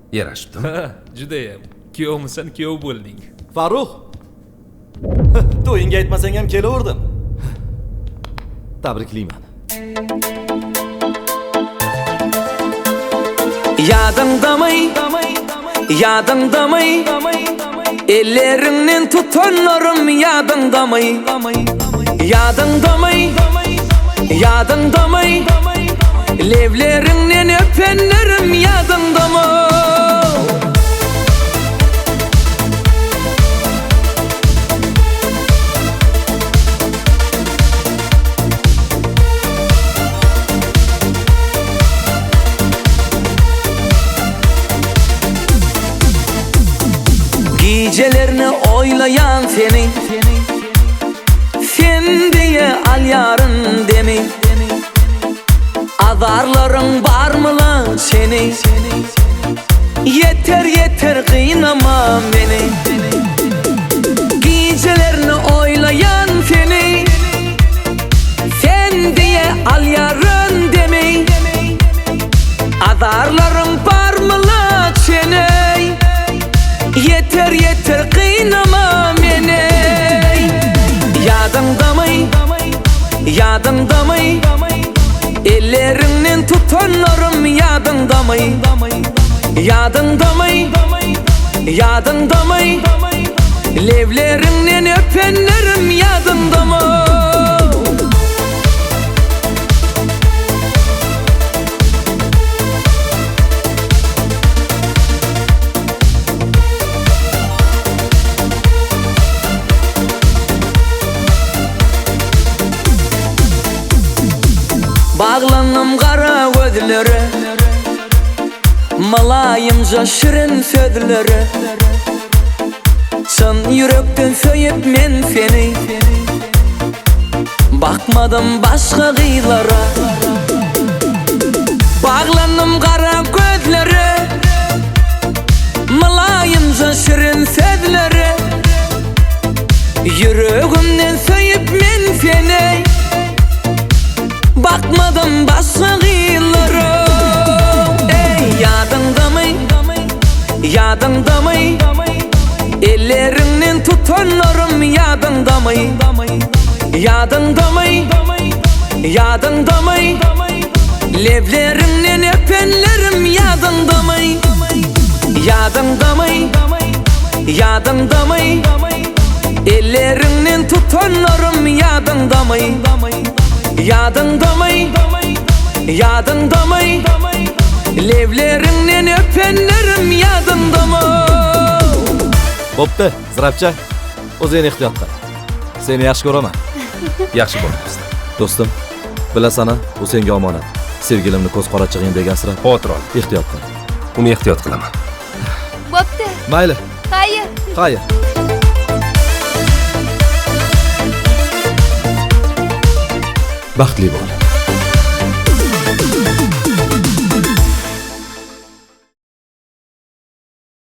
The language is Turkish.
Yarashibdimi? Judayam. Kuyovmisan, kuyov bo'lding. Farruh. To'yingga aytmasang ham kelaverdim. Tabriklayman. Yadındamay ellerinden tutanlarım yadındamay levlerinden öpenlerim yadındamay. Gecelerini oylayan seni, sen diye al yarın demi. Azarların var mı lan seni? Yeter kıynama beni. Gecelerini oylayan seni, sen diye al yarın demi. Azarların var mı lan seni? Yeter kıynama beni. Yadındamay ellerinden tutanlarım yadındamay levlerinden öpenlerim yadındamay. Bağlanım kara gözlere, malayımca şirin sözlere. Sen yürekten söyüp men seni, bakmadım başka kıyılara. Bağlanım kara gözlere, malayımca şirin sözlere. Yüreğimden söyüp men seni, bakmadım başka kıyılara. Ey yadındamay ellerinden tutanlarım yadındamay levlerinden öpenlerim yadındamay. Yadındamay ellerinden tutanlarım yadındamay levlerinden öpenlerim yadındamay. Bo'pti, Zirabcha. O'zing ehtiyot qil. Seni yaxshi ko'raman. Yaxshi bo'libsiz. Do'stim, bilasana, bu senga omonat. Sevgilimni ko'z qorachig'ingdek asrab, Xavotir ol. ehtiyot qil. Uni ehtiyot qilaman. Bo'pti. Mayli. Xayr. Baxtli bo'l.